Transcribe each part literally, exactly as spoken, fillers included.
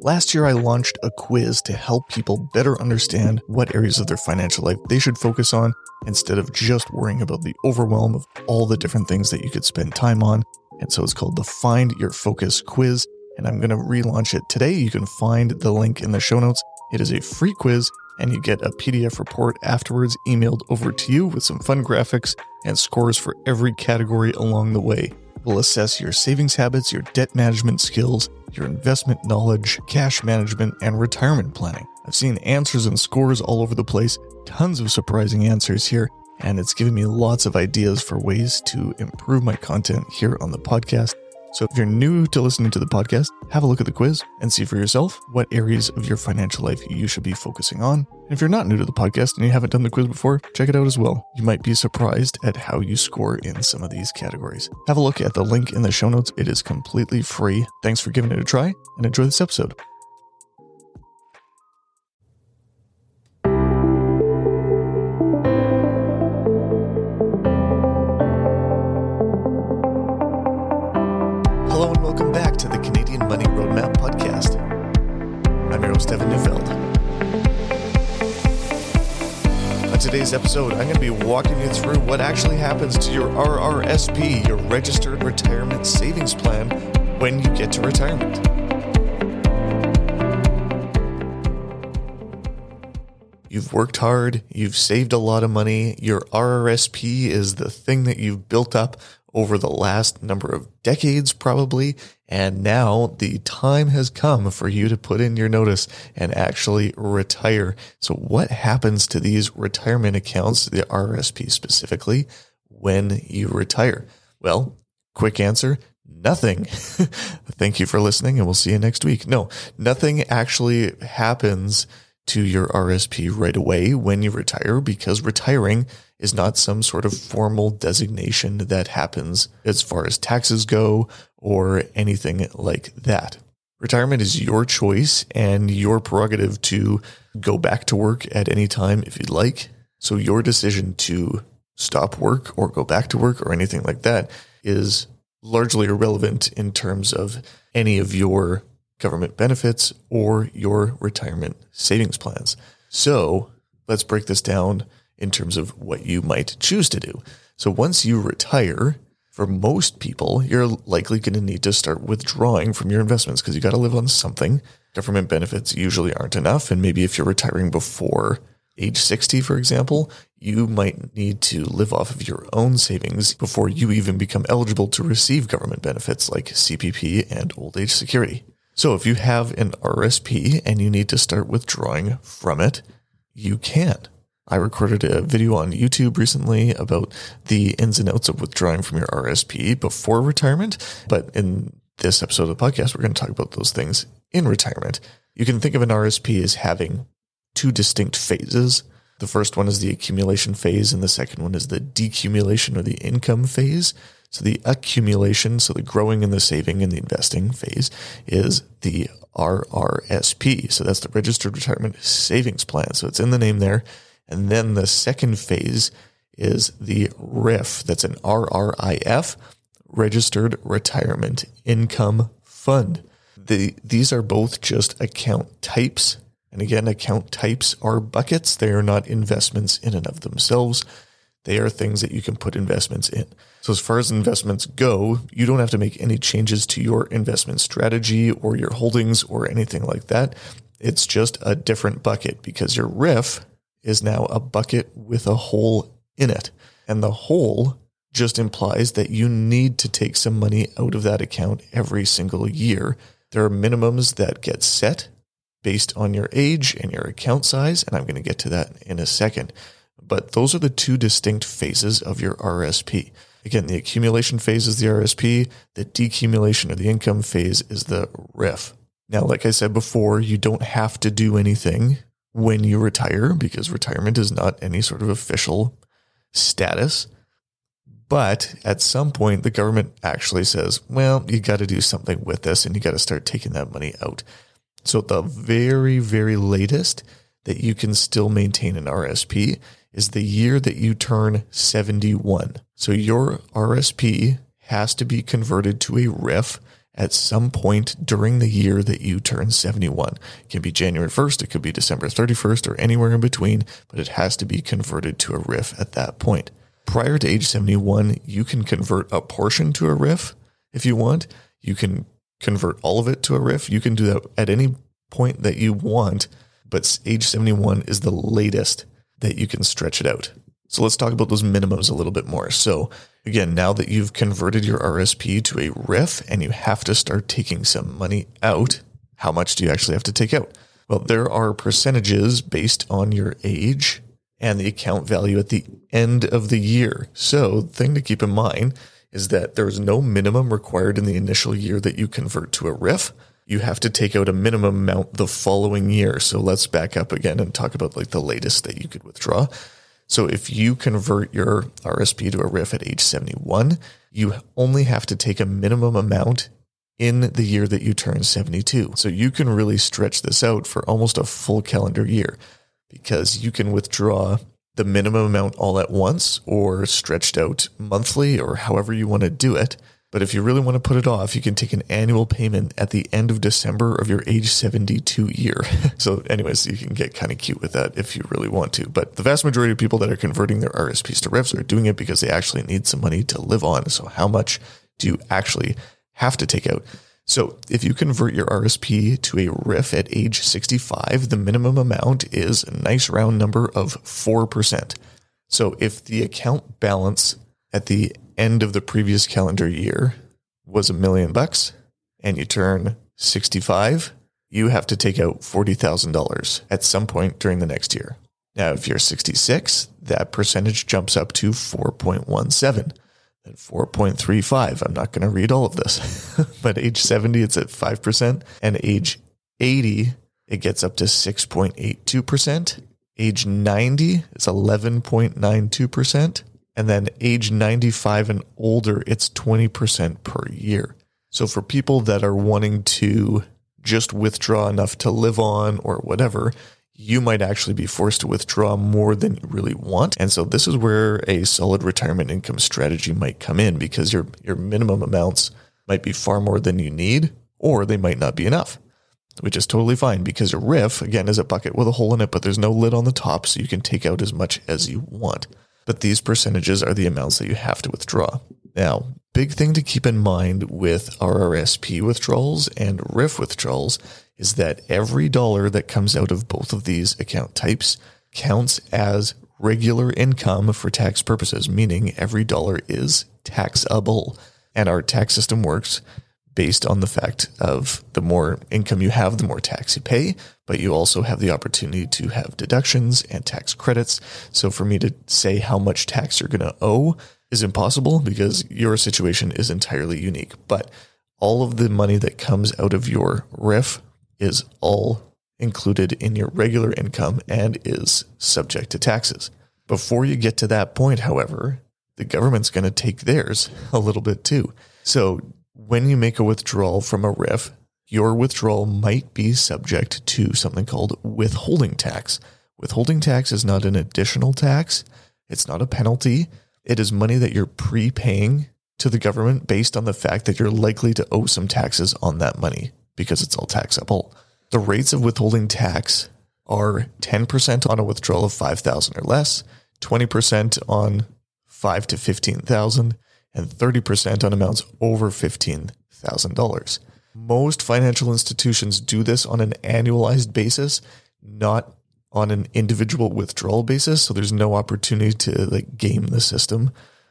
Last year, I launched a quiz to help people better understand what areas of their financial life they should focus on instead of just worrying about the overwhelm of all the different things that you could spend time on. And so it's called the Find Your Focus quiz, and I'm going to relaunch it today. You can find the link in the show notes. It is a free quiz, and you get a P D F report afterwards emailed over to you with some fun graphics and scores for every category along the way. We'll assess your savings habits, your debt management skills, your investment knowledge, cash management, and retirement planning. I've seen answers and scores all over the place, tons of surprising answers here, and it's given me lots of ideas for ways to improve my content here on the podcast. So if you're new to listening to the podcast, have a look at the quiz and see for yourself what areas of your financial life you should be focusing on. And if you're not new to the podcast and you haven't done the quiz before, check it out as well. You might be surprised at how you score in some of these categories. Have a look at the link in the show notes. It is completely free. Thanks for giving it a try and enjoy this episode. Hello and welcome back to the Canadian Money Roadmap Podcast. I'm your host, Evan Neufeld. On today's episode, I'm going to be walking you through what actually happens to your R R S P, your Registered Retirement Savings Plan, when you get to retirement. You've worked hard, you've saved a lot of money, your R R S P is the thing that you've built up over the last number of decades probably, and now the time has come for you to put in your notice and actually retire. So what happens to these retirement accounts, the R R S P specifically, when you retire? Well, quick answer, nothing. Thank you for listening, and we'll see you next week. No, nothing actually happens to your R R S P right away when you retire, because retiring is not some sort of formal designation that happens as far as taxes go or anything like that. Retirement is your choice and your prerogative to go back to work at any time if you'd like. So your decision to stop work or go back to work or anything like that is largely irrelevant in terms of any of your government benefits or your retirement savings plans. So let's break this down in terms of what you might choose to do. So once you retire, for most people, you're likely going to need to start withdrawing from your investments because you got to live on something. Government benefits usually aren't enough. And maybe if you're retiring before age sixty, for example, you might need to live off of your own savings before you even become eligible to receive government benefits like C P P and old age security. So if you have an R R S P and you need to start withdrawing from it, you can. I recorded a video on YouTube recently about the ins and outs of withdrawing from your R R S P before retirement. But in this episode of the podcast, we're going to talk about those things in retirement. You can think of an R R S P as having two distinct phases. The first one is the accumulation phase, and the second one is the decumulation or the income phase. So the accumulation, so the growing and the saving and the investing phase, is the R R S P. So that's the Registered Retirement Savings Plan. So it's in the name there. And then the second phase is the R I F. That's an R R I F, Registered Retirement Income Fund. The, these are both just account types. And again, account types are buckets. They are not investments in and of themselves. They are things that you can put investments in. So as far as investments go, you don't have to make any changes to your investment strategy or your holdings or anything like that. It's just a different bucket because your R I F is now a bucket with a hole in it. And the hole just implies that you need to take some money out of that account every single year. There are minimums that get set based on your age and your account size, and I'm going to get to that in a second. But those are the two distinct phases of your R R S P. Again, the accumulation phase is the R R S P. The decumulation or the income phase is the R I F. Now, like I said before, you don't have to do anything when you retire because retirement is not any sort of official status. But at some point, the government actually says, well, you got to do something with this and you got to start taking that money out. So at the very, very latest that you can still maintain an R R S P is the year that you turn seventy-one. So your R R S P has to be converted to a R I F at some point during the year that you turn seventy-one. It can be January first, it could be December thirty-first, or anywhere in between, but it has to be converted to a R I F at that point. Prior to age seventy-one, you can convert a portion to a R I F if you want. You can convert all of it to a R I F. You can do that at any point that you want, but age seventy-one is the latest that you can stretch it out. So let's talk about those minimums a little bit more. So again, now that you've converted your R S P to a R I F and you have to start taking some money out, how much do you actually have to take out? Well, there are percentages based on your age and the account value at the end of the year. So the thing to keep in mind is that there's no minimum required in the initial year that you convert to a R I F. You have to take out a minimum amount the following year. So let's back up again and talk about like the latest that you could withdraw. So if you convert your R S P to a R I F at age seventy-one, you only have to take a minimum amount in the year that you turn seventy-two. So you can really stretch this out for almost a full calendar year because you can withdraw the minimum amount all at once or stretched out monthly or however you want to do it. But if you really want to put it off, you can take an annual payment at the end of December of your age seventy-two year. So anyways, you can get kind of cute with that if you really want to. But the vast majority of people that are converting their R S Ps to R I Fs are doing it because they actually need some money to live on. So how much do you actually have to take out? So if you convert your R S P to a R I F at age sixty-five, the minimum amount is a nice round number of four percent. So if the account balance at the end of the previous calendar year was a million bucks and you turn sixty-five, you have to take out forty thousand dollars at some point during the next year. Now, if you're sixty-six, that percentage jumps up to four point one seven and four point three five. I'm not going to read all of this, but age seventy, it's at five percent, and age eighty, it gets up to six point eight two percent. Age ninety, it's eleven point nine two percent. And then age ninety-five and older, it's twenty percent per year. So for people that are wanting to just withdraw enough to live on or whatever, you might actually be forced to withdraw more than you really want. And so this is where a solid retirement income strategy might come in because your, your minimum amounts might be far more than you need, or they might not be enough, which is totally fine because a R I F, again, is a bucket with a hole in it, but there's no lid on the top, so you can take out as much as you want. But these percentages are the amounts that you have to withdraw. Now, big thing to keep in mind with R R S P withdrawals and R I F withdrawals is that every dollar that comes out of both of these account types counts as regular income for tax purposes, meaning every dollar is taxable. And our tax system works based on the fact of the more income you have, the more tax you pay, but you also have the opportunity to have deductions and tax credits. So for me to say how much tax you're going to owe is impossible because your situation is entirely unique. But all of the money that comes out of your R I F is all included in your regular income and is subject to taxes. Before you get to that point, however, the government's going to take theirs a little bit too. So when you make a withdrawal from a R I F, your withdrawal might be subject to something called withholding tax. Withholding tax is not an additional tax. It's not a penalty. It is money that you're prepaying to the government based on the fact that you're likely to owe some taxes on that money because it's all taxable. The rates of withholding tax are ten percent on a withdrawal of five thousand dollars or less, twenty percent on five to fifteen thousand dollars, and thirty percent on amounts over fifteen thousand dollars. Most financial institutions do this on an annualized basis, not on an individual withdrawal basis. So there's no opportunity to like game the system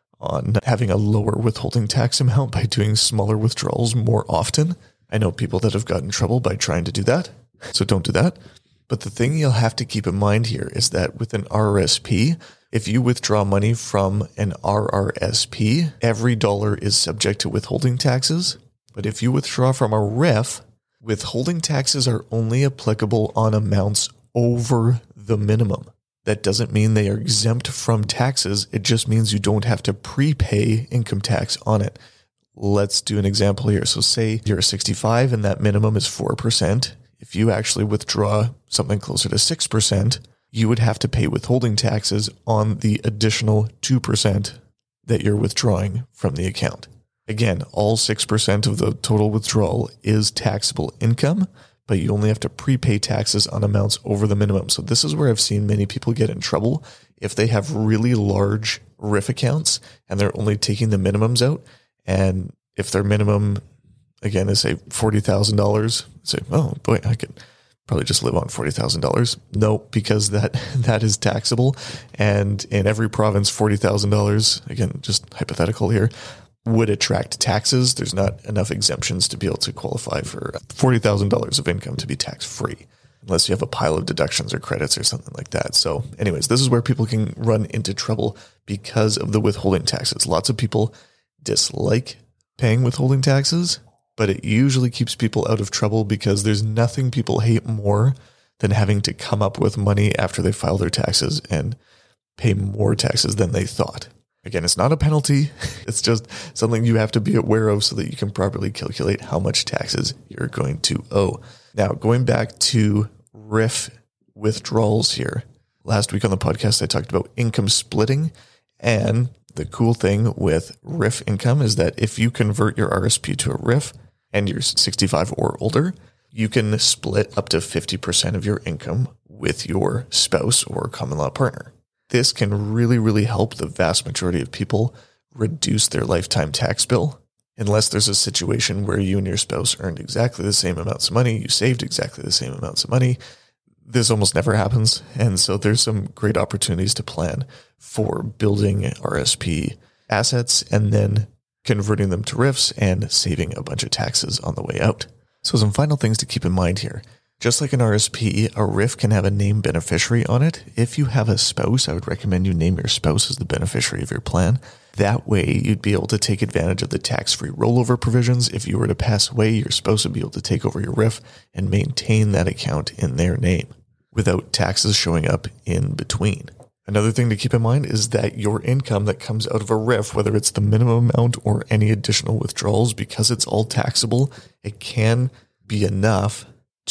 on having a lower withholding tax amount by doing smaller withdrawals more often. I know people that have gotten in trouble by trying to do that. So don't do that. But the thing you'll have to keep in mind here is that with an R R S P, if you withdraw money from an R R S P, every dollar is subject to withholding taxes. But if you withdraw from a R I F, withholding taxes are only applicable on amounts over the minimum. That doesn't mean they are exempt from taxes. It just means you don't have to prepay income tax on it. Let's do an example here. So say you're sixty-five and that minimum is four percent. If you actually withdraw something closer to six percent, you would have to pay withholding taxes on the additional two percent that you're withdrawing from the account. Again, all six percent of the total withdrawal is taxable income, but you only have to prepay taxes on amounts over the minimum. So this is where I've seen many people get in trouble. If they have really large R I F accounts and they're only taking the minimums out, and if their minimum, again, is say forty thousand dollars, say, oh boy, I could probably just live on forty thousand dollars. No, because that that is taxable. And in every province, forty thousand dollars, again, just hypothetical here, would attract taxes. There's not enough exemptions to be able to qualify for forty thousand dollars of income to be tax-free, unless you have a pile of deductions or credits or something like that. So anyways, this is where people can run into trouble because of the withholding taxes. Lots of people dislike paying withholding taxes, but it usually keeps people out of trouble because there's nothing people hate more than having to come up with money after they file their taxes and pay more taxes than they thought. Again, it's not a penalty. It's just something you have to be aware of so that you can properly calculate how much taxes you're going to owe. Now, going back to R I F withdrawals here. Last week on the podcast, I talked about income splitting. And the cool thing with R I F income is that if you convert your R S P to a R I F and you're sixty-five or older, you can split up to fifty percent of your income with your spouse or common law partner. This can really, really help the vast majority of people reduce their lifetime tax bill. Unless there's a situation where you and your spouse earned exactly the same amounts of money, you saved exactly the same amounts of money, this almost never happens. And so there's some great opportunities to plan for building R S P assets and then converting them to R I Fs and saving a bunch of taxes on the way out. So some final things to keep in mind here. Just like an R S P, a R I F can have a named beneficiary on it. If you have a spouse, I would recommend you name your spouse as the beneficiary of your plan. That way, you'd be able to take advantage of the tax-free rollover provisions. If you were to pass away, your spouse would be able to take over your R I F and maintain that account in their name without taxes showing up in between. Another thing to keep in mind is that your income that comes out of a R I F, whether it's the minimum amount or any additional withdrawals, because it's all taxable, it can be enough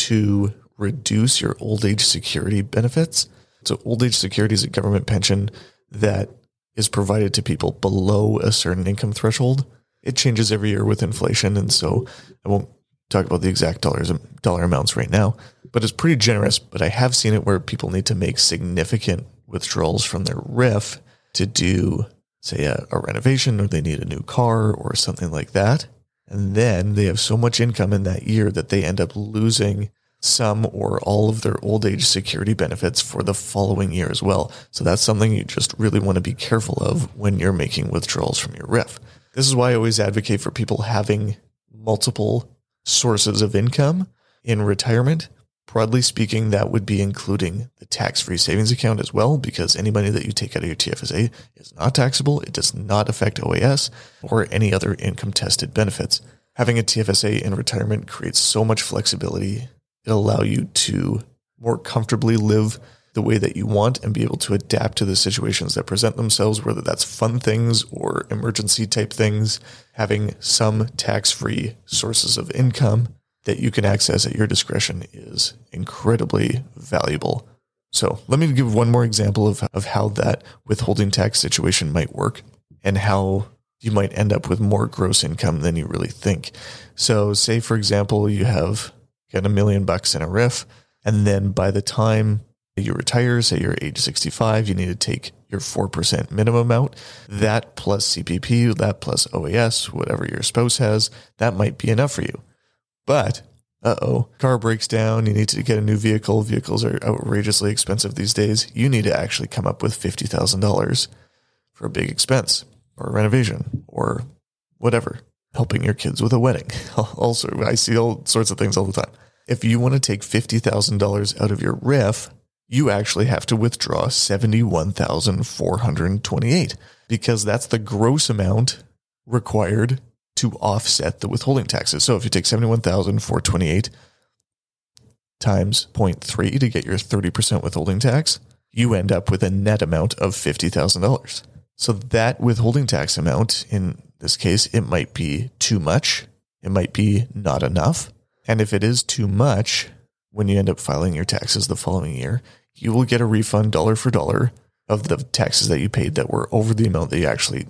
to reduce your old age security benefits. So old age security is a government pension that is provided to people below a certain income threshold. It changes every year with inflation, and so I won't talk about the exact dollars dollar amounts right now, but it's pretty generous. But I have seen it where people need to make significant withdrawals from their R I F to do, say, a, a renovation, or they need a new car or something like that. And then they have so much income in that year that they end up losing some or all of their old age security benefits for the following year as well. So that's something you just really want to be careful of when you're making withdrawals from your R I F. This is why I always advocate for people having multiple sources of income in retirement. Broadly speaking, that would be including the tax-free savings account as well, because any money that you take out of your T F S A is not taxable. It does not affect O A S or any other income-tested benefits. Having a T F S A in retirement creates so much flexibility. It'll allow you to more comfortably live the way that you want and be able to adapt to the situations that present themselves, whether that's fun things or emergency type things. Having some tax-free sources of income that you can access at your discretion is incredibly valuable. So let me give one more example of, of how that withholding tax situation might work and how you might end up with more gross income than you really think. So say, for example, you have got a million bucks in a R I F, and then by the time you retire, say you're age sixty-five, you need to take your four percent minimum out. That plus C P P, that plus O A S, whatever your spouse has, that might be enough for you. But, uh-oh, car breaks down, you need to get a new vehicle. Vehicles are outrageously expensive these days. You need to actually come up with fifty thousand dollars for a big expense or a renovation or whatever, helping your kids with a wedding. Also, I see all sorts of things all the time. If you want to take fifty thousand dollars out of your R I F, you actually have to withdraw seventy-one thousand four hundred twenty-eight dollars because that's the gross amount required to offset the withholding taxes. So if you take seventy-one thousand four hundred twenty-eight times zero point three to get your thirty percent withholding tax, you end up with a net amount of fifty thousand dollars. So that withholding tax amount, in this case, it might be too much. It might be not enough. And if it is too much, when you end up filing your taxes the following year, you will get a refund dollar for dollar of the taxes that you paid that were over the amount that you actually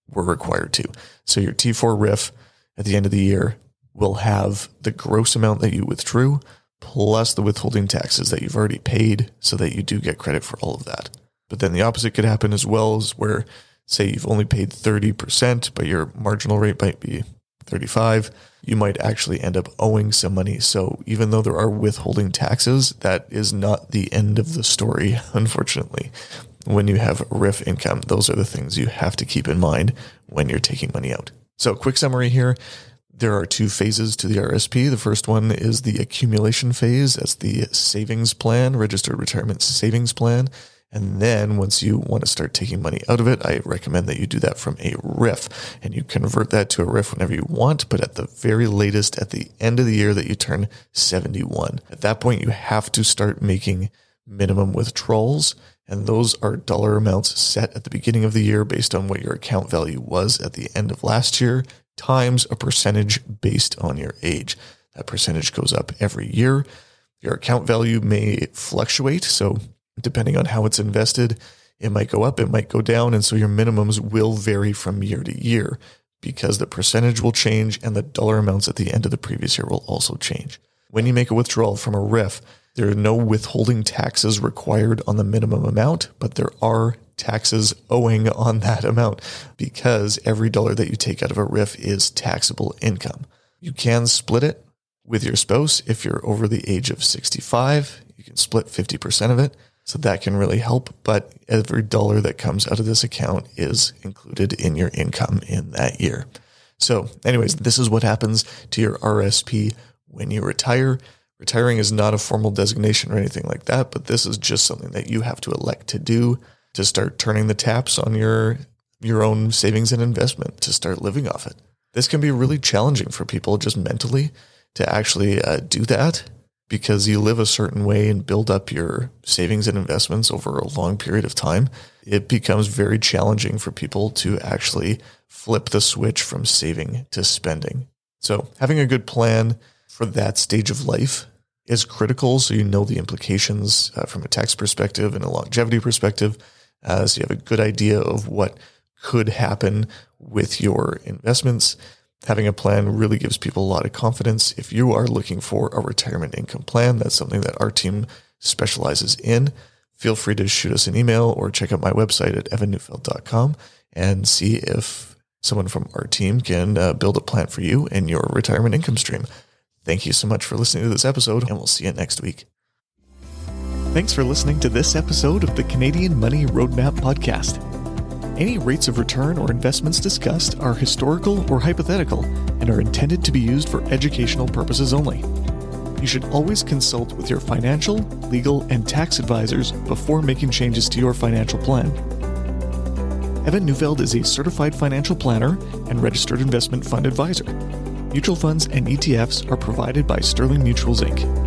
were required to. So your T four R I F at the end of the year will have the gross amount that you withdrew plus the withholding taxes that you've already paid, so that you do get credit for all of that. But then the opposite could happen as well, is where, say, you've only paid thirty percent, but your marginal rate might be thirty-five, you might actually end up owing some money. So even though there are withholding taxes, that is not the end of the story, unfortunately. When you have R I F income, those are the things you have to keep in mind when you're taking money out. So quick summary here. There are two phases to the R S P. The first one is the accumulation phase. That's the savings plan, registered retirement savings plan. And then once you want to start taking money out of it, I recommend that you do that from a R I F, and you convert that to a R I F whenever you want, but at the very latest at the end of the year that you turn seventy-one. At that point, you have to start making minimum withdrawals, and those are dollar amounts set at the beginning of the year based on what your account value was at the end of last year, times a percentage based on your age. That percentage goes up every year. Your account value may fluctuate, so depending on how it's invested, it might go up, it might go down, and so your minimums will vary from year to year because the percentage will change and the dollar amounts at the end of the previous year will also change. When you make a withdrawal from a R I F, there are no withholding taxes required on the minimum amount, but there are taxes owing on that amount because every dollar that you take out of a R I F is taxable income. You can split it with your spouse if you're over the age of sixty-five. You can split fifty percent of it, so that can really help. But every dollar that comes out of this account is included in your income in that year. So anyways, this is what happens to your R S P when you retire. Retiring is not a formal designation or anything like that, but this is just something that you have to elect to do to start turning the taps on your your own savings and investment, to start living off it. This can be really challenging for people just mentally to actually uh, do that, because you live a certain way and build up your savings and investments over a long period of time. It becomes very challenging for people to actually flip the switch from saving to spending. So having a good plan for that stage of life is critical, so you know the implications uh, from a tax perspective and a longevity perspective, uh, so you have a good idea of what could happen with your investments. Having a plan really gives people a lot of confidence. If you are looking for a retirement income plan, that's something that our team specializes in. Feel free to shoot us an email or check out my website at evan neufeld dot com and see if someone from our team can uh, build a plan for you and your retirement income stream. Thank you so much for listening to this episode, and we'll see you next week. Thanks for listening to this episode of the Canadian Money Roadmap Podcast. Any rates of return or investments discussed are historical or hypothetical and are intended to be used for educational purposes only. You should always consult with your financial, legal, and tax advisors before making changes to your financial plan. Evan Neufeld is a certified financial planner and registered investment fund advisor. Mutual funds and E T Fs are provided by Sterling Mutuals, Incorporated